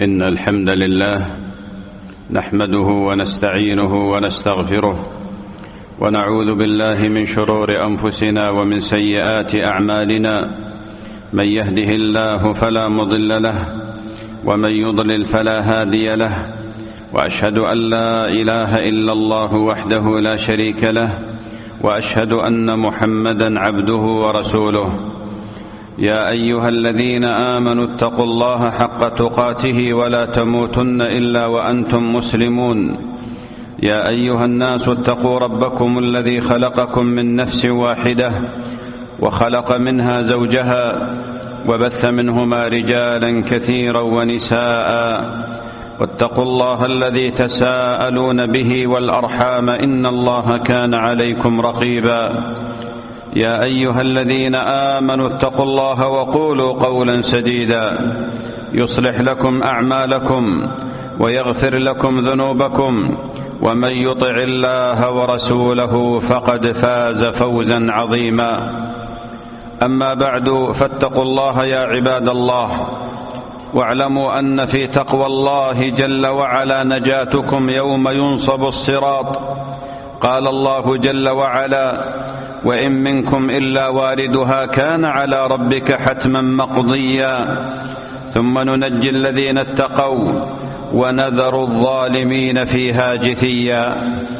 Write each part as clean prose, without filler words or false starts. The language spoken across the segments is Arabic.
إن الحمد لله نحمده ونستعينه ونستغفره ونعوذ بالله من شرور أنفسنا ومن سيئات أعمالنا. من يهده الله فلا مضل له ومن يضلل فلا هادي له، وأشهد أن لا إله إلا الله وحده لا شريك له، وأشهد أن محمدًا عبده ورسوله. يا أيها الذين آمنوا اتقوا الله حق تقاته ولا تموتن إلا وأنتم مسلمون. يا أيها الناس اتقوا ربكم الذي خلقكم من نفس واحدة وخلق منها زوجها وبث منهما رجالا كثيرا ونساء، واتقوا الله الذي تساءلون به والأرحام إن الله كان عليكم رقيبا. يا أيها الذين آمنوا اتقوا الله وقولوا قولا سديدا يصلح لكم أعمالكم ويغفر لكم ذنوبكم، ومن يطع الله ورسوله فقد فاز فوزا عظيما. أما بعد، فاتقوا الله يا عباد الله، واعلموا أن في تقوى الله جل وعلا نجاتكم يوم ينصب الصراط. قال الله جل وعلا: وإن منكم إلا واردها كان على ربك حتما مقضيا ثم ننجي الذين اتقوا ونذر الظالمين فيها جثيا.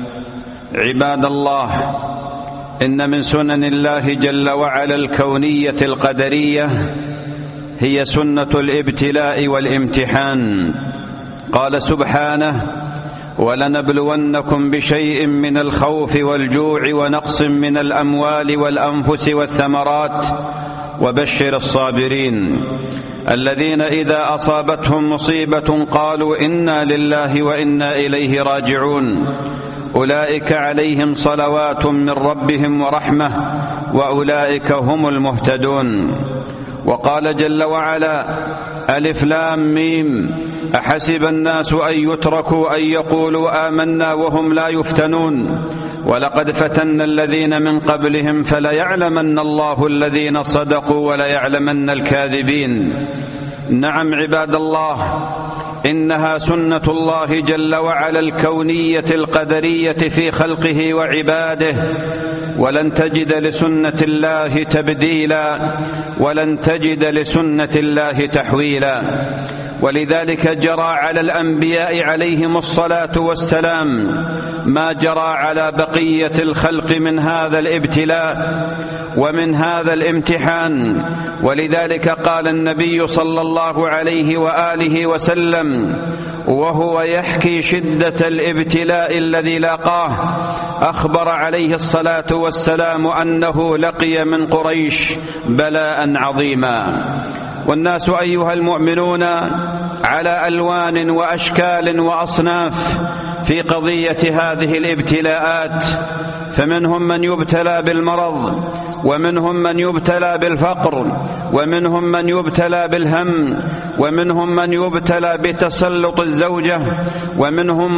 عباد الله، إن من سنن الله جل وعلا الكونية القدرية هي سنة الابتلاء والامتحان. قال سبحانه: ولنبلونكم بشيء من الخوف والجوع ونقص من الأموال والأنفس والثمرات وبشر الصابرين الذين إذا أصابتهم مصيبة قالوا إنا لله وإنا إليه راجعون أولئك عليهم صلوات من ربهم ورحمة وأولئك هم المهتدون. وقال جل وعلا: ألف لام ميم أحسب الناس أن يتركوا أن يقولوا آمنا وهم لا يفتنون ولقد فتنا الذين من قبلهم فليعلمن الله الذين صدقوا وليعلمن الكاذبين. نعم عباد الله، إنها سنة الله جل وعلا الكونية القدرية في خلقه وعباده، ولن تجد لسنة الله تبديلا ولن تجد لسنة الله تحويلا. ولذلك جرى على الأنبياء عليهم الصلاة والسلام ما جرى على بقية الخلق من هذا الابتلاء ومن هذا الامتحان. ولذلك قال النبي صلى الله عليه وآله وسلم وهو يحكي شدة الابتلاء الذي لاقاه، أخبر عليه الصلاة والسلام أنه لقي من قريش بلاء عظيما. والناس أيها المؤمنون على ألوان وأشكال وأصناف في قضية هذه الابتلاءات، فمنهم من يبتلى بالمرض، ومنهم من يبتلى بالفقر، ومنهم من يبتلى بالهم، ومنهم من يبتلى بتسلط الزوجة، ومنهم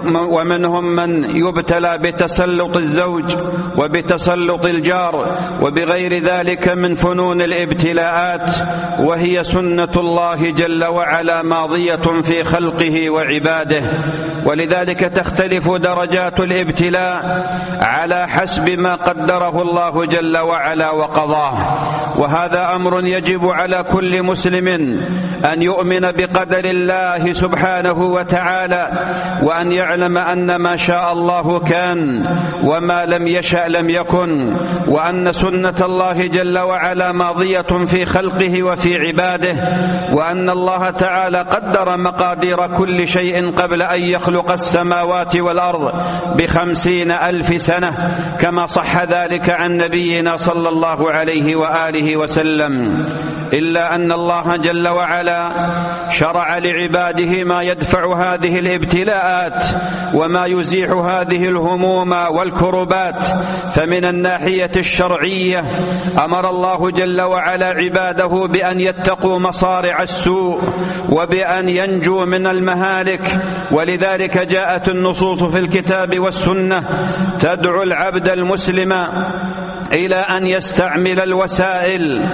من يبتلى بتسلط الزوج وبتسلط الجار وبغير ذلك من فنون الابتلاءات، وهي سنة الله جل وعلا ماضية في خلقه وعباده. ولذلك تختلف درجات الابتلاء على حسب ما قدره الله جل وعلا وقضاه. وهذا أمر يجب على كل مسلم أن يؤمن بقدر الله سبحانه وتعالى، وأن يعلم أن ما شاء الله كان وما لم يشأ لم يكن، وأن سنة الله جل وعلا ماضية في خلقه وفي عباده، وأن الله تعالى قدر مقادير كل شيء قبل أن يخلق السماوات والأرض ب50,000 سنة، كما صح ذلك عن نبينا صلى الله عليه وآله وسلم. إلا أن الله جل وعلا شرع لعباده ما يدفع هذه الابتلاءات وما يزيح هذه الهموم والكربات. فمن الناحية الشرعية أمر الله جل وعلا عباده بأن يتقوا مصارع السوء وبأن ينجوا من المهالك. ولذلك جاءت النصوص في الكتاب والسنة تدعو العبد المسلم إلى أن يستعمل الوسائل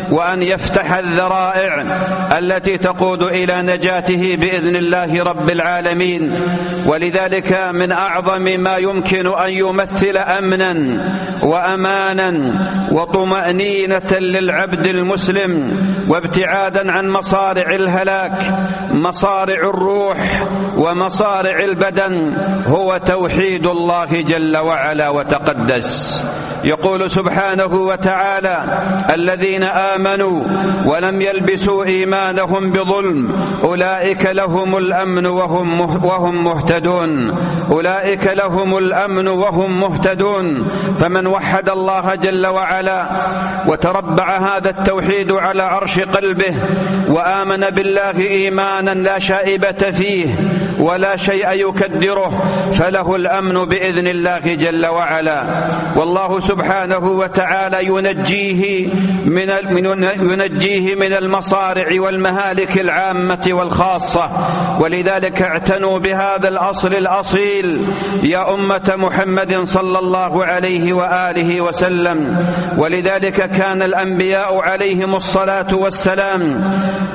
وأن يفتح الذرائع التي تقود إلى نجاته بإذن الله رب العالمين. ولذلك من أعظم ما يمكن أن يمثل أمنا وأمانا وطمأنينة للعبد المسلم وابتعادا عن مصارع الهلاك، مصارع الروح ومصارع البدن، هو توحيد الله جل وعلا وتقدس. يقول سبحانه وتعالى: الذين آمنوا ولم يلبسوا إيمانهم بظلم أولئك لهم الأمن وهم مهتدون. أولئك لهم الأمن وهم مهتدون. فمن وحد الله جل وعلا وتربع هذا التوحيد على عرش قلبه وآمن بالله إيمانا لا شائبة فيه ولا شيء يكدره، فله الأمن بإذن الله جل وعلا. والله سبحانه وتعالى ينجيه من المصارع والمهالك العامة والخاصة. ولذلك اعتنوا بهذا الأصل الأصيل يا أمة محمد صلى الله عليه وآله وسلم. ولذلك كان الأنبياء عليهم الصلاة والسلام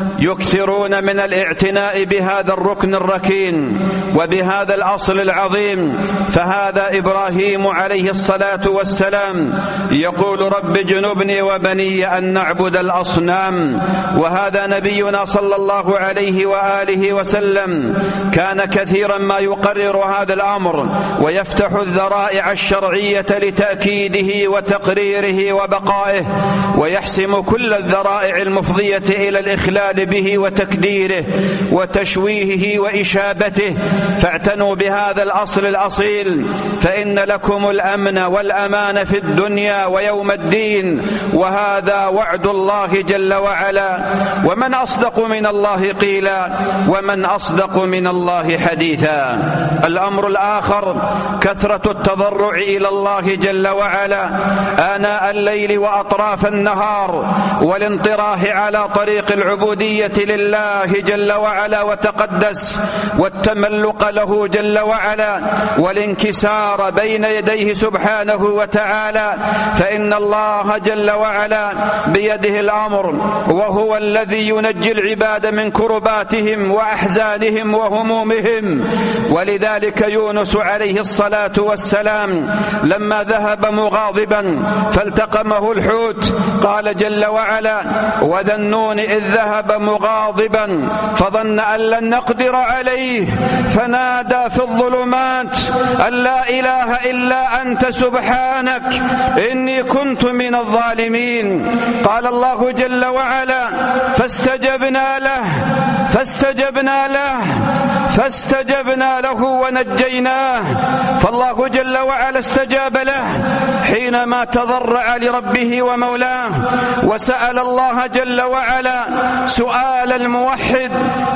يكثرون من الاعتناء بهذا الركن الركين وبهذا الأصل العظيم. فهذا إبراهيم عليه الصلاة والسلام يقول: رب اجنبني وبني أن نعبد الأصنام. وهذا نبينا صلى الله عليه وآله وسلم كان كثيرا ما يقرر هذا الأمر ويفتح الذرائع الشرعية لتأكيده وتقريره وبقائه، ويحسم كل الذرائع المفضية إلى الإخلال به وتكديره وتشويهه وإشابته. فاعتنوا بهذا الأصل الأصيل، فإن لكم الأمن والأمان في الدنيا ويوم الدين، وهذا وعد الله جل وعلا. ومن أصدق من الله قيلا ومن أصدق من الله حديثا. الأمر الآخر كثرة التضرع إلى الله جل وعلا آناء الليل وأطراف النهار، والانطراح على طريق العبودية لله جل وعلا وتقدس، والتملق له جل وعلا، والانكسار بين يديه سبحانه وتعالى. فإن الله جل وعلا بيده الأمر، وهو الذي ينجي العباد من كرباتهم وأحزانهم وهمومهم. ولذلك يونس عليه الصلاة والسلام لما ذهب مغاضبا فالتقمه الحوت قال جل وعلا: وذا النون إذ ذهب مغاضبا فظن أن لن نقدر عليه فنادى في الظلمات أن لا إله إلا أنت سبحانك إني كنت من الظالمين. قال الله جل وعلا: فاستجبنا له ونجيناه. فالله جل وعلا استجاب له حينما تضرع لربه ومولاه، وسأل الله جل وعلا سؤال الموحد،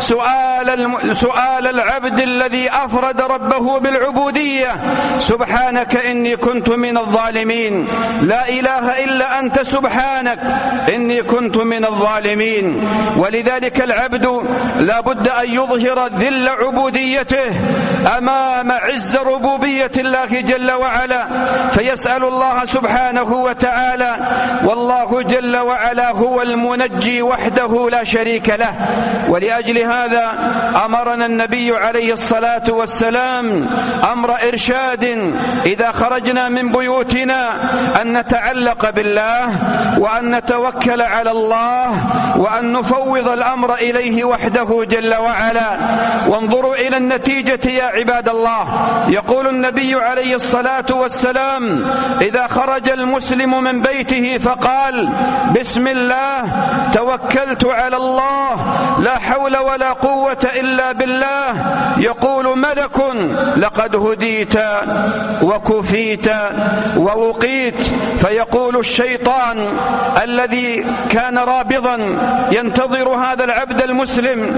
سؤال العبد الذي أفرد ربه بالعبودية: سبحانك إني كنت من الظالمين، لا إله إلا أنت سبحانك إني كنت من الظالمين. ولذلك العبد لا بد أن يظهر ذل عبوديته أمام عز ربوبية الله جل وعلا، فيسأل الله سبحانه وتعالى. والله جل وعلا هو المنجي وحده لا شريك له. ولأجل هذا أمرنا النبي عليه الصلاة والسلام أمر إرشاد إذا خرجنا من بيوتنا أن نتعلق بالله وأن نتوكل على الله وأن نفوض الأمر إليه وحده جل وعلا. وانظروا إلى النتيجة يا عباد الله. يقول النبي عليه الصلاة والسلام: إذا خرج المسلم من بيته فقال: بسم الله توكلت على الله لا حول ولا قوة إلا بالله، يقول ملك: لقد هديت وكفيت ووقيت. فيقول الشيطان الذي كان رابضا ينتظر هذا العبد المسلم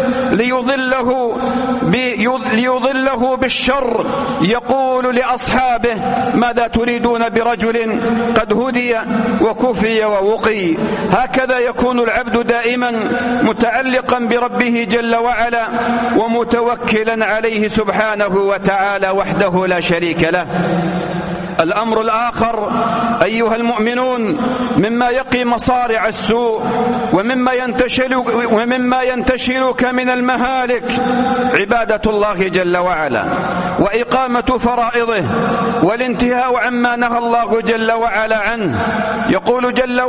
ليضله بالشر، يقول لأصحابه: ماذا تريدون برجل قد هدي وكفي ووقي؟ هكذا يكون العبد دائما متعلقا بربه جل وعلا ومتوكلا عليه سبحانه وتعالى وحده لا شريك له. الأمر الآخر أيها المؤمنون مما يقي مصارع السوء ومما ينتشلك من المهالك عبادة الله جل وعلا وإقامة فرائضه والانتهاء عما نهى الله جل وعلا عنه. يقول جل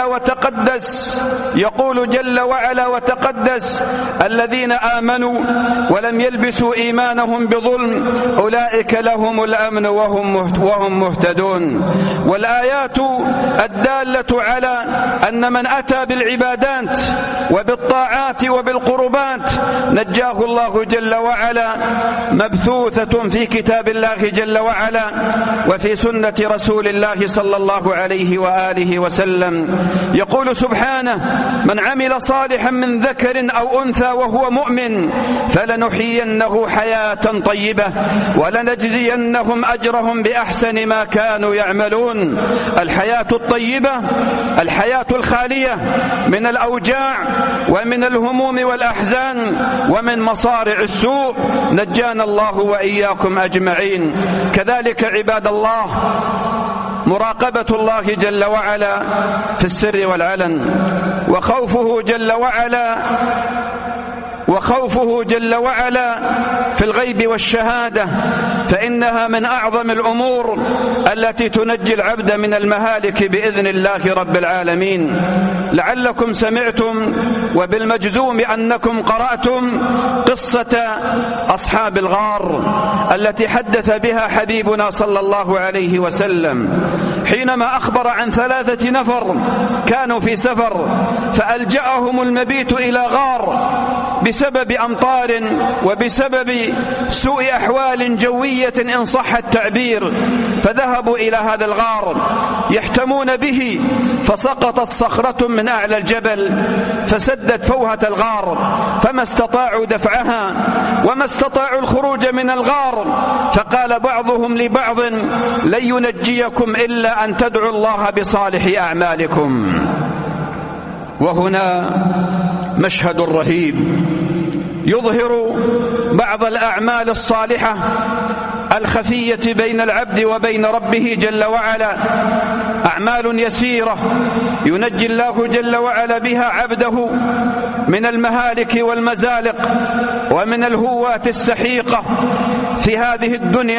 وعلا وتقدس الذين آمنوا ولم يلبسوا إيمانهم بظلم أولئك لهم الأمن وهم مهتدون. والآيات الدالة على أن من أتى بالعبادات وبالطاعات وبالقربات نجاه الله جل وعلا مبثوثة في كتاب الله جل وعلا وفي سنة رسول الله صلى الله عليه وآله وسلم. يقول سبحانه: من عمل صالحا من ذكر أو أنثى وهو مؤمن فلنحيينه حياة طيبة ولنجزينهم أجرهم بأحسن ما كانوا يعملون. الحياة الطيبة الحياة الخالية من الأوجاع ومن الهموم والأحزان ومن مصارع السوء، نجانا الله وإياكم أجمعين. كذلك عباد الله مراقبة الله جل وعلا في السر والعلن وخوفه جل وعلا في الغيب والشهادة، فإنها من أعظم الأمور التي تنجي العبد من المهالك بإذن الله رب العالمين. لعلكم سمعتم وبالمجزوم أنكم قرأتم قصة أصحاب الغار التي حدث بها حبيبنا صلى الله عليه وسلم حينما أخبر عن 3 نفر كانوا في سفر فألجأهم المبيت إلى غار بسبب أمطار وبسبب سوء أحوال جوية إن صح التعبير، فذهبوا إلى هذا الغار يحتمون به، فسقطت صخرة من أعلى الجبل فسدت فوهة الغار فما استطاعوا دفعها وما استطاعوا الخروج من الغار. فقال بعضهم لبعض: لن ينجيكم إلا أن تدعوا الله بصالح أعمالكم. وهنا مشهد رهيب يظهر بعض الأعمال الصالحة الخفية بين العبد وبين ربه جل وعلا، أعمال يسيرة ينجي الله جل وعلا بها عبده من المهالك والمزالق ومن الهوات السحيقة في هذه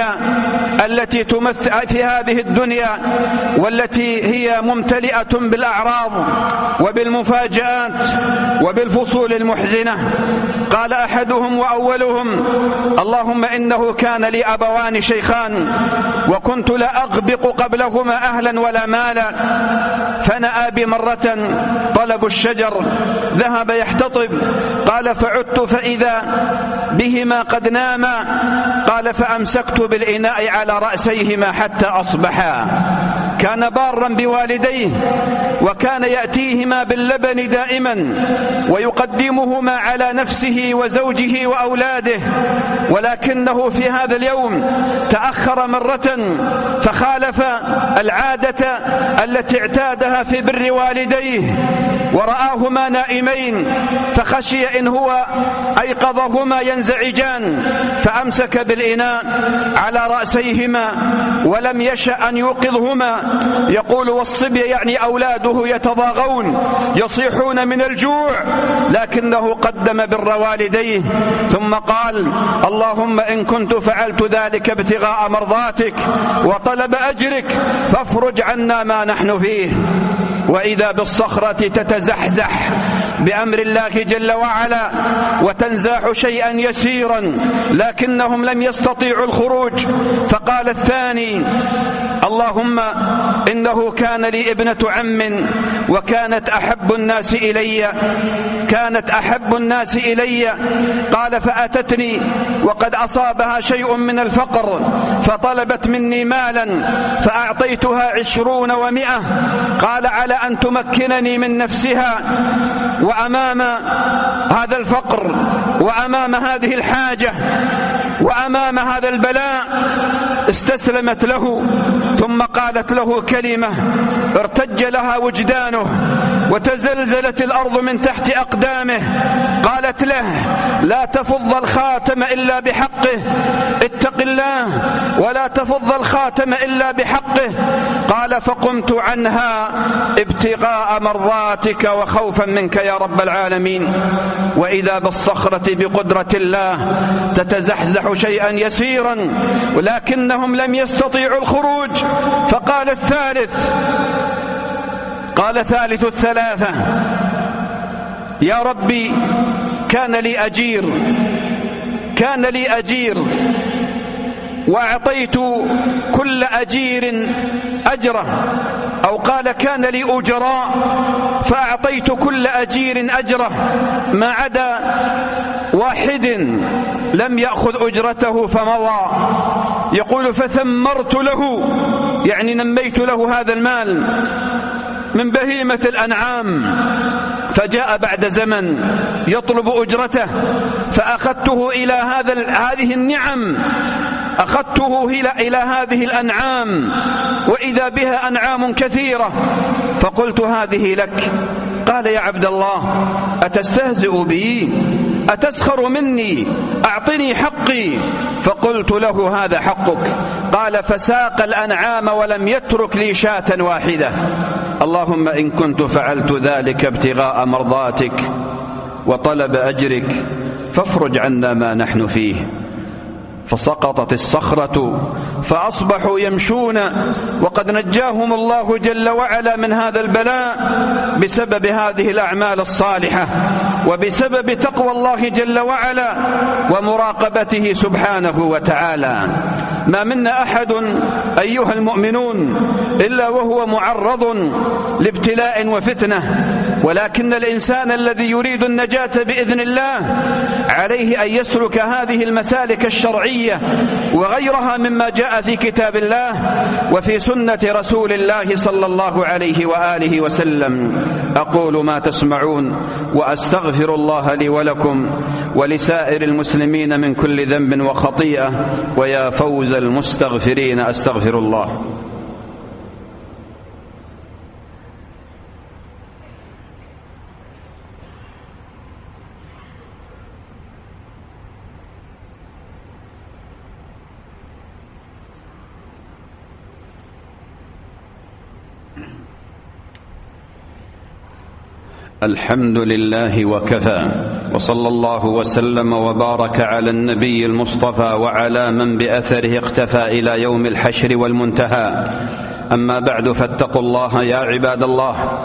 الدنيا والتي هي ممتلئة بالأعراض وبالمفاجآت وبالفصول المحزنة. قال أحدهم وأولهم: اللهم إنه كان لي أبوان شيخان وكنت لا أغبق قبلهما أهلا ولا مالا، فنأى بمرة طلب الشجر ذهب يحتطب، قال فعدت فإذا بهما قد ناما، قال فأمسكت بالإناء على رأسيهما حتى أصبحا. كان بارا بوالديه وكان يأتيهما باللبن دائما ويقدمهما على نفسه وزوجه وأولاده، ولكنه في هذا اليوم تأخر مرة فخالف العادة التي اعتادها في بر والديه ورآهما نائمين، فخشي إن هو أيقظهما ينزعجان فأمسك بالإناء على رأسيهما ولم يشأ أن يوقظهما. يقول والصبي يعني أولاده يتضاغون يصيحون من الجوع، لكنه قدم بر والديه ثم قال: اللهم إن كنت فعلت ذلك ابتغاء مرضاتك وطلب أجرك فافرج عنا ما نحن فيه. وإذا بالصخرة تتزحزح بأمر الله جل وعلا وتنزاح شيئا يسيرا، لكنهم لم يستطيعوا الخروج. فقال الثاني: اللهم إنه كان لي ابنة عم وكانت أحب الناس إلي، قال فأتتني وقد أصابها شيء من الفقر فطلبت مني مالا فأعطيتها 20 و100، قال على أن تمكنني من نفسها وأمام هذا الفقر وأمام هذه الحاجة وأمام هذا البلاء استسلمت له، ثم قالت له كلمة ارتج لها وجدانه وتزلزلت الأرض من تحت أقدامه. قالت له: لا تفض الخاتم إلا بحقه، اتق الله ولا تفض الخاتم إلا بحقه. قال: فقمت عنها ابتغاء مرضاتك وخوفا منك يا رب العالمين. وإذا بالصخرة بقدرة الله تتزحزح شيئا يسيرا، ولكنهم لم يستطيعوا الخروج. فقال الثالث، قال ثالث الثلاثة: يا ربي كان لي أجير وأعطيت كل أجير أجره، أو قال كان لي أجراء فأعطيت كل أجير أجره ما عدا واحد لم يأخذ أجرته فمضى. يقول: فثمرت له، يعني نميت له هذا المال من بهيمة الأنعام، فجاء بعد زمن يطلب أجرته، فأخذته إلى هذه النعم، أخذته إلى هذه الأنعام، وإذا بها أنعام كثيرة، فقلت: هذه لك. قال: يا عبد الله أتستهزئ بي؟ أتسخر مني؟ أعطني حقي. فقلت له: هذا حقك. قال: فساق الأنعام ولم يترك لي شاة واحدة. اللهم إن كنت فعلت ذلك ابتغاء مرضاتك وطلب أجرك فافرج عنا ما نحن فيه. فسقطت الصخرة فأصبحوا يمشون، وقد نجاهم الله جل وعلا من هذا البلاء بسبب هذه الأعمال الصالحة، وبسبب تقوى الله جل وعلا ومراقبته سبحانه وتعالى. ما منا أحد أيها المؤمنون إلا وهو معرض لابتلاء وفتنة، ولكن الإنسان الذي يريد النجاة بإذن الله عليه أن يسلك هذه المسالك الشرعية وغيرها مما جاء في كتاب الله وفي سنة رسول الله صلى الله عليه وآله وسلم. أقول ما تسمعون وأستغفر الله لي ولكم ولسائر المسلمين من كل ذنب وخطيئة، ويا فوز المستغفرين. أستغفر الله. الحمد لله وكفى، وصلى الله وسلم وبارك على النبي المصطفى وعلى من بأثره اقتفى إلى يوم الحشر والمنتهى. أما بعد، فاتقوا الله يا عباد الله،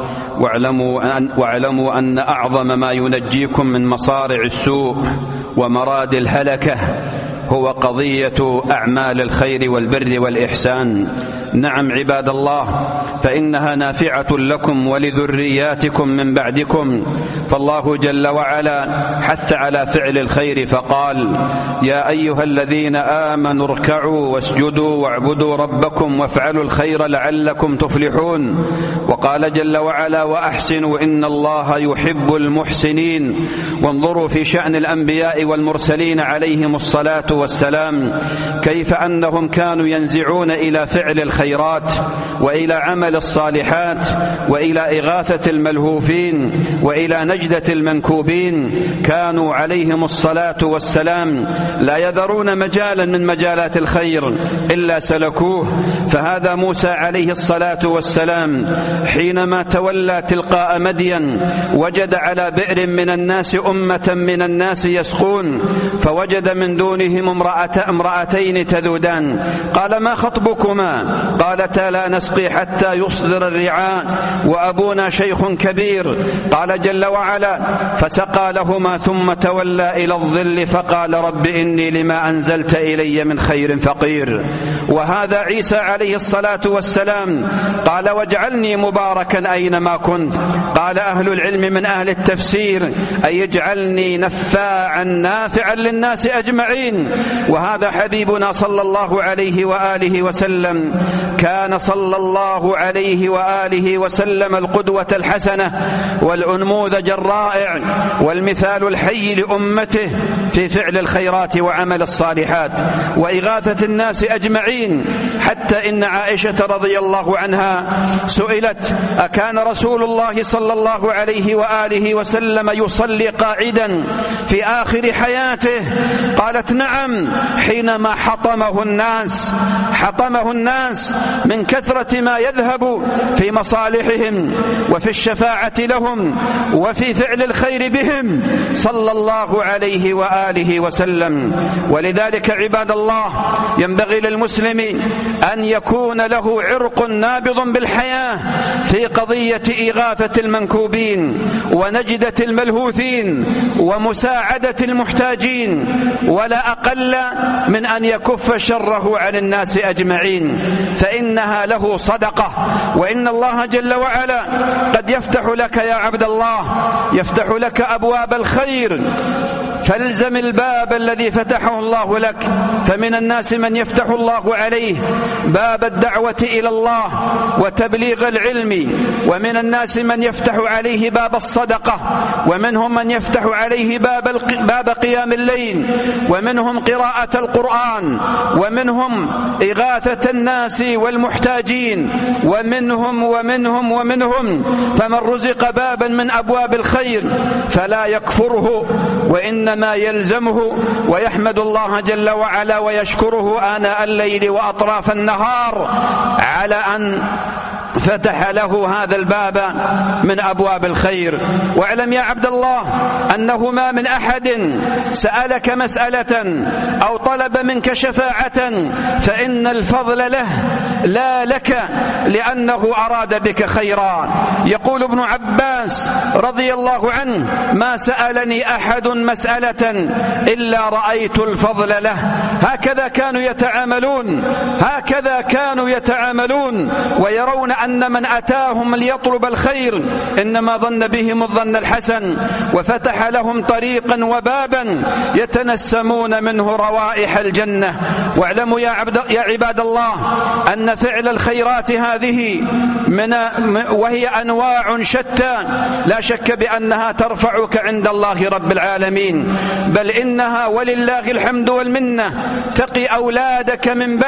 واعلموا أن أعظم ما ينجيكم من مصارع السوء ومراد الهلكة هو قضية أعمال الخير والبر والإحسان. نعم عباد الله، فإنها نافعة لكم ولذرياتكم من بعدكم. فالله جل وعلا حث على فعل الخير فقال: يا أيها الذين آمنوا اركعوا واسجدوا واعبدوا ربكم وافعلوا الخير لعلكم تفلحون. وقال جل وعلا: وأحسنوا إن الله يحب المحسنين. وانظروا في شأن الأنبياء والمرسلين عليهم الصلاة والسلام كيف أنهم كانوا ينزعون إلى فعل الخيرات وإلى عمل الصالحات وإلى إغاثة الملهوفين وإلى نجدة المنكوبين. كانوا عليهم الصلاة والسلام لا يذرون مجالا من مجالات الخير إلا سلكوه. فهذا موسى عليه الصلاة والسلام حينما تولى تلقاء مدين وجد على بئر من الناس أمة من الناس يسقون، فوجد من دونهم امرأتين تذودان. قال: ما خطبكما؟ قالتا: لا نسقي حتى يصدر الرعاء وأبونا شيخ كبير. قال جل وعلا: فسقى لهما ثم تولى إلى الظل فقال: رب إني لما أنزلت إلي من خير فقير. وهذا عيسى عليه الصلاة والسلام قال: واجعلني مباركا أينما كنت. قال أهل العلم من أهل التفسير: أي يجعلني نفاعا نافعا للناس أجمعين. وهذا حبيبنا صلى الله عليه وآله وسلم كان صلى الله عليه وآله وسلم القدوة الحسنة والأنموذج الرائع والمثال الحي لأمته في فعل الخيرات وعمل الصالحات وإغاثة الناس أجمعين، حتى إن عائشة رضي الله عنها سئلت: أكان رسول الله صلى الله عليه وآله وسلم يصلي قاعدا في آخر حياته؟ قالت: نعم، حينما حطمه الناس من كثرة ما يذهب في مصالحهم وفي الشفاعة لهم وفي فعل الخير بهم صلى الله عليه وآله وسلم. ولذلك عباد الله ينبغي للمسلم أن يكون له عرق نابض بالحياة في قضية إغاثة المنكوبين ونجدة الملهوثين ومساعدة المحتاجين، ولا أقل من أن يكف شره عن الناس أجمعين، فإنها له صدقة. وإن الله جل وعلا قد يفتح لك يا عبد الله، يفتح لك أبواب الخير، فالزم الباب الذي فتحه الله لك. فمن الناس من يفتح الله عليه باب الدعوة إلى الله وتبليغ العلم، ومن الناس من يفتح عليه باب الصدقة، ومنهم من يفتح عليه باب قيام الليل، ومنهم قراءة القرآن، ومنهم إغاثة الناس والمحتاجين، ومنهم فمن رزق بابا من أبواب الخير فلا يكفره، وإنما يلزمه ويحمد الله جل وعلا ويشكره آناء الليل وأطراف النهار على أن فتح له هذا الباب من أبواب الخير. واعلم يا عبد الله أنه ما من أحد سألك مسألة أو طلب منك شفاعة فإن الفضل له لا لك، لأنه أراد بك خيرا. يقول ابن عباس رضي الله عنه: ما سألني أحد مسألة إلا رأيت الفضل له. هكذا كانوا يتعاملون ويرون أن من أتاهم ليطلب الخير إنما ظن بهم الظن الحسن، وفتح لهم طريقا وبابا يتنسمون منه روائح الجنة. واعلموا يا عباد الله أن فعل الخيرات هذه وهي أنواع شتى، لا شك بأنها ترفعك عند الله رب العالمين، بل إنها ولله الحمد والمنة تقي أولادك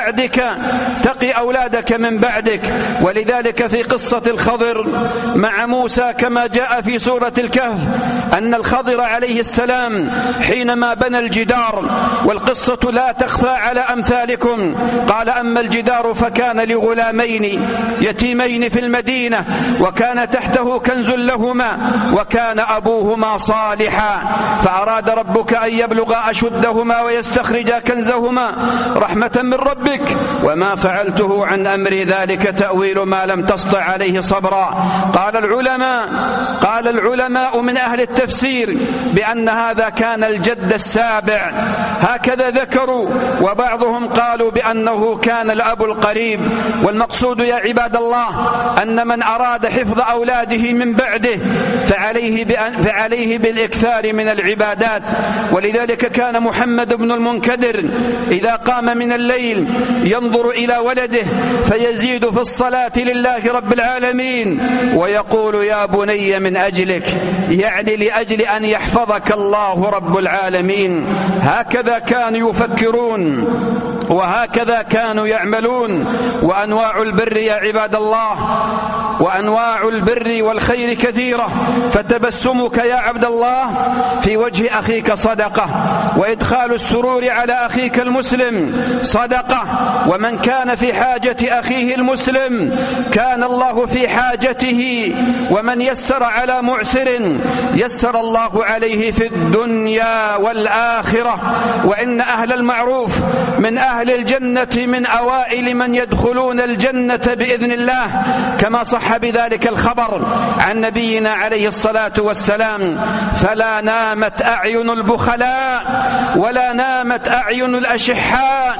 من بعدك. ولذلك في قصة الخضر مع موسى كما جاء في سورة الكهف أن الخضر عليه السلام حينما بنى الجدار، والقصة لا تخفى على أمثالكم، قال: أما الجدار فكان لغلامين يتيمين في المدينة وكان تحته كنز لهما وكان أبوهما صالحا فأراد ربك أن يبلغا أشدهما ويستخرجا كنزهما رحمة من ربك وما فعلته عن أمري ذلك تأويل ما لم تسطع عليه صبرا. قال العلماء من أهل التفسير بأن هذا كان الجد السابع، هكذا ذكروا، وبعضهم قالوا بأنه كان الأب القريب. والمقصود يا عباد الله أن من أراد حفظ أولاده من بعده فعليه بالإكثار من العبادات. ولذلك كان محمد بن المنكدر إذا قام من الليل ينظر إلى ولده فيزيد في الصلاة لله رب العالمين ويقول: يا بني من أجلك، يعني لأجل أن يحفظك الله رب العالمين. هكذا كانوا يفكرون وهكذا كانوا يعملون. وأنواع البر يا عباد الله، وأنواع البر والخير كثيرة، فتبسمك يا عبد الله في وجه أخيك صدقة، وإدخال السرور على أخيك المسلم صدقة. ومن كان في حاجة أخيه المسلم كان الله في حاجته، ومن يسر على معسر يسر الله عليه في الدنيا والآخرة. وإن أهل المعروف من أهل الجنة من أوائل من يدخلون الجنة بإذن الله، كما صح بذلك الخبر عن نبينا عليه الصلاة والسلام: فلا نامت أعين البخلاء ولا نامت أعين الأشحاء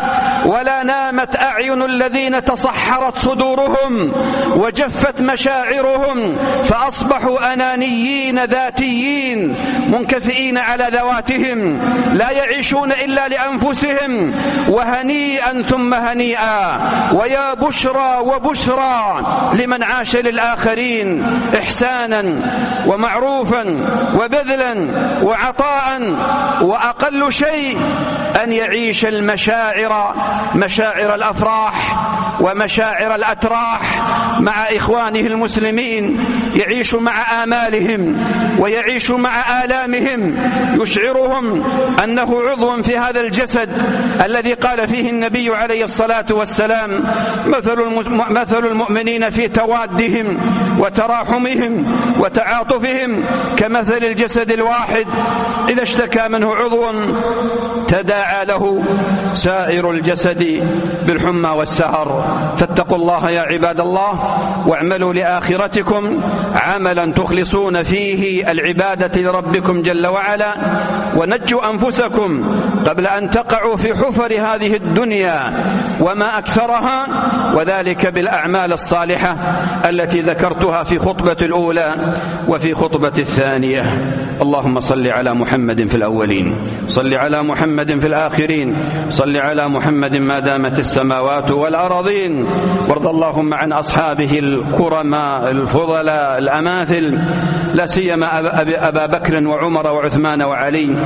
ولا نامت أعين الذين تصحرت صدورهم وجفت مشاعرهم فأصبحوا أنانيين ذاتيين منكفئين على ذواتهم لا يعيشون إلا لأنفسهم. وهنيئا ثم هنيئا، ويا بشرى وبشرى لمن عاش للآخرين إحسانا ومعروفا وبذلا وعطاء، وأقل شيء أن يعيش المشاعر، مشاعر الأفراح ومشاعر الأتراح مع إخوانه المسلمين، يعيش مع آمالهم ويعيش مع آلامهم، يشعرهم أنه عضو في هذا الجسد الذي قال فيه النبي عليه الصلاة والسلام: مثل المؤمنين في توادهم وتراحمهم وتعاطفهم كمثل الجسد الواحد إذا اشتكى منه عضو تداعى له سائر الجسد بالحمى والسهر. فاتقوا الله يا عباد الله، واعملوا لآخرتكم عملا تخلصون فيه العبادة لربكم جل وعلا، ونجوا أنفسكم قبل أن تقعوا في حفر هذه الدنيا وما أكثرها، وذلك بالأعمال الصالحة التي ذكرتها في خطبة الأولى وفي خطبة الثانية. اللهم صل على محمد في الأولين، صل على محمد في الآخرين، صل على محمد ما دامت السماوات والأراضين. وارض اللهم عن أصحابه الكرماء الفضلاء الأماثل، لا سيما أبا بكر وعمر وعثمان وعلي،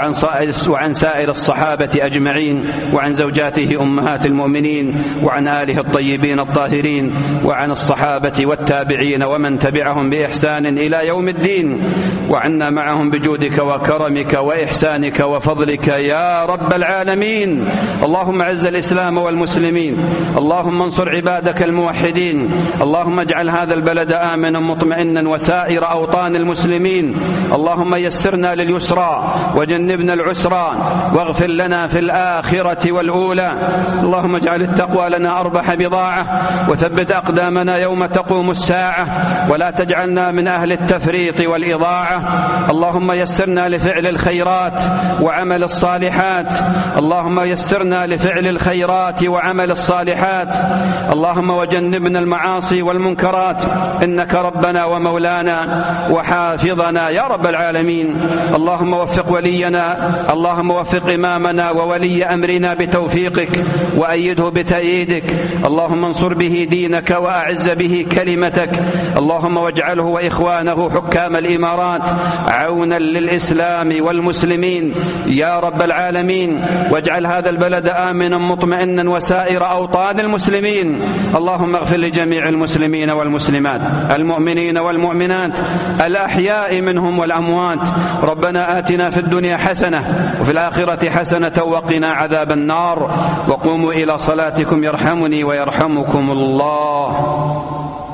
وعن سائر الصحابة أجمعين، وعن زوجاته أمهات المؤمنين، وعن آله الطيبين الطاهرين، وعن الصحابة والتابعين ومن تبعهم بإحسان إلى يوم الدين، وعنا معهم بجودك وكرمك وإحسانك وفضلك يا رب العالمين. اللهم اعز الإسلام والمسلمين، اللهم انصر عبادك الموحدين، اللهم اجعل هذا البلد آمنا مطمئنا وسائر أوطان المسلمين. اللهم يسرنا لليسرى وجنبنا العسرى، واغفر لنا في الآخرة والأولى. اللهم اجعل التقوى لنا أربح بضاعة، وثبت أقدامنا يوم تقوم الساعة، ولا تجعلنا من أهل التفريط والإضاعة. اللهم يسرنا لفعل الخيرات وعمل الصالحات، اللهم يسرنا لفعل الخيرات وعمل الصالحات. اللهم وجنبنا المعاصي والمنكرات، إنك ربنا ومولانا وحافظنا يا رب العالمين. اللهم وفق ولينا، اللهم وفق إمامنا وولي أمرنا بتوفيقك، وأيده بتأييدك. اللهم انصر به دينك وأعز به كلمتك. اللهم واجعله وإخوانه حكام الإمارات عونا للإسلام والمسلمين يا رب العالمين. واجعل هذا البلد آمنا مطمئنا وسائر أوطان المسلمين. اللهم اغفر لجميع المسلمين والمسلمات، المؤمنين والمؤمنات، الأحياء منهم والأموات. ربنا آتنا في الدنيا حسنة وفي الآخرة حسنة وقنا عذاب النار. وقوموا إلى صلاتكم يرحمني ويرحمكم الله.